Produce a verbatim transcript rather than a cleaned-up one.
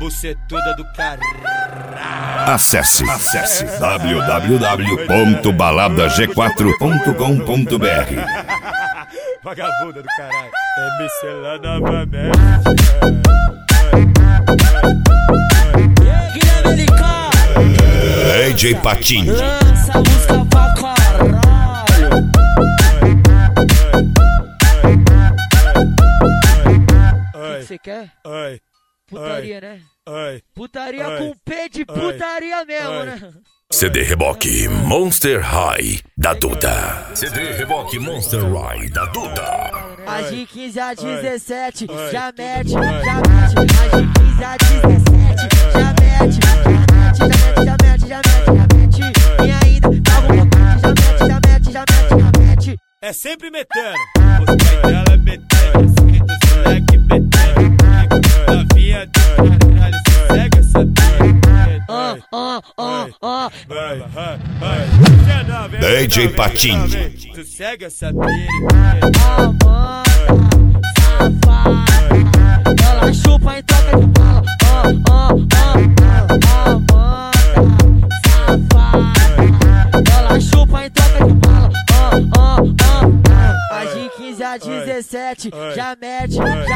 bucetuda do caralho. Acesse, acesse w w w ponto balada g quatro ponto com ponto b r. Vagabunda do caralho. M C lá novamente. Guilherme D J Patinho. Lança a música pra caralho. O que você quer? Ai, putaria, né? ai, Putaria ai, com P de putaria ai, mesmo, ai. né? C D Reboque Monster High da Duda. C D Reboque Monster High da Duda. As de quinze a dezessete, ai, já ai, mete, ai, já mete. As de quinze a dezessete, já mete, já mete, já mete, já mete, já mete, já mete. E ainda dá vontade, já mete, já mete, já mete, já mete. É sempre metendo. Os pais dela metendo, escrito moleque metendo. Novinha do caralho, sossega essa pica. Ah, ah, ah, ah. Vai, vai, vai. D J Patinho. Sossega essa pica. Amanda, safada, ela chupa em troca de bala. Ah, ah, ah, Amanda, safada, ela chupa em troca de bala. Ah, ah, ah, as de quinze a dezessete, já mete, já